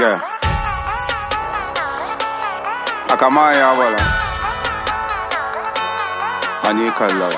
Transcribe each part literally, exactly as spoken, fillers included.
Yeah. Akamaya wala. Ani kalawa.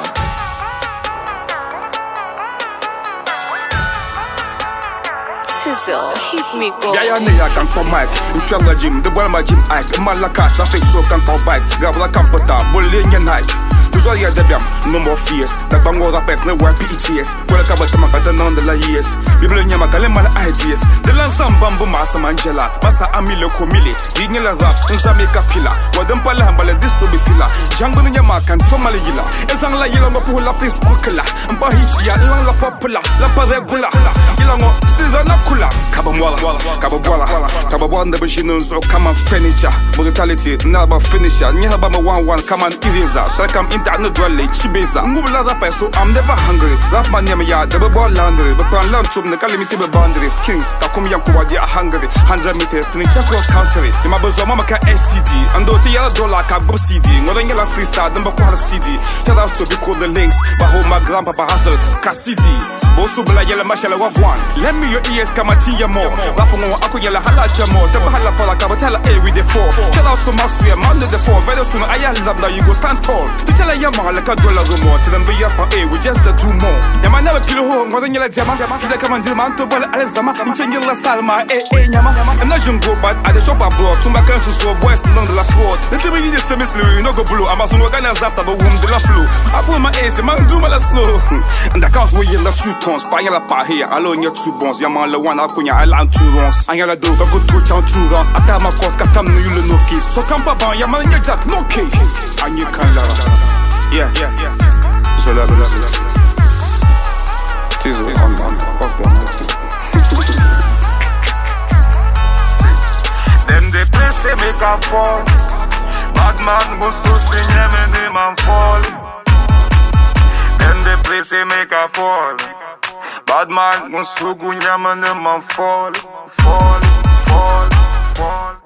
Tizzle, keep me going. Yeah, yeah, yeah, can come back. In Tranga Gym, the ball my gym ike. Malaka, traffic so can come back. Gabla Campota, bullying and hike. Usually the biam, no more fears. The bango the pet, no one P E T S. Well, I cover the Macatan on the layers. People in Yamakalema ideas. The Lansam Bambo Massa Mangela, Massa Amilo Comili, Dinilla Rap, Unsamika Pilla, Wadampala Hambala, this to be filler. Jungle in Yamak and Tomalila. As I'm like Yellow Pula Pis Okala, and Bahitia, Langa Popula, Lapa Regula, Ilango, still not Kula, Kabamwala, Kababwala, Kababwan, the machines or come on furniture, brutality, never finisher, Nihabama one one, come on eraser, so I come in. No dwelly, chibesa, mubla rap, so I'm never hungry. Rap man yamaya, double ball laundry, but on learn to the limited boundaries. Kings, Takumi Yankuwadia hungry, hundred meters to the cross country. The Mabazoma S C D, and though the yellow dollar cabo C D, Northern Yellow Freestyle, number quarter C D. Tell us to be called the links, but home my grandpapa hustle, Cassidy. Bosubla Yella Mashala Wagwan. Let me your ears come at Tia more. Rapongo Akuyala Halaja more, the Bahala Pala Cabatella A with the four. Tell us so much we are under the four. Very soon I love that you go stand tall. Yama like a dollar more to them be up A with just the two more. Yama never kill home more than Yella Jama. If they come and demand to Ball Alzama, I'm changing the style my A A Yama. And I shouldn't go bad at the shop abroad to my country so west none of the fraud. Let's be the same you no go blue. I'm a son organized after the womb de la flu. I pull my ace, man, do my slow. And the counts where you love two tons, Payala Pa here, alone your two bones. Yaman the one Akunya, I land two wrongs. And Yala do, I go to town two rounds. I tell my court, Katam, you no case. So come Papa, Yaman, your jack, no case. And you can love. Yeah, yeah, yeah. So love it. Tizzle, on, on, off them. Them they play say make a fall. Bad man go so sing them and they man fall. Them they play say make a fall. Bad man go so go nyam and they man fall, fall, fall, fall.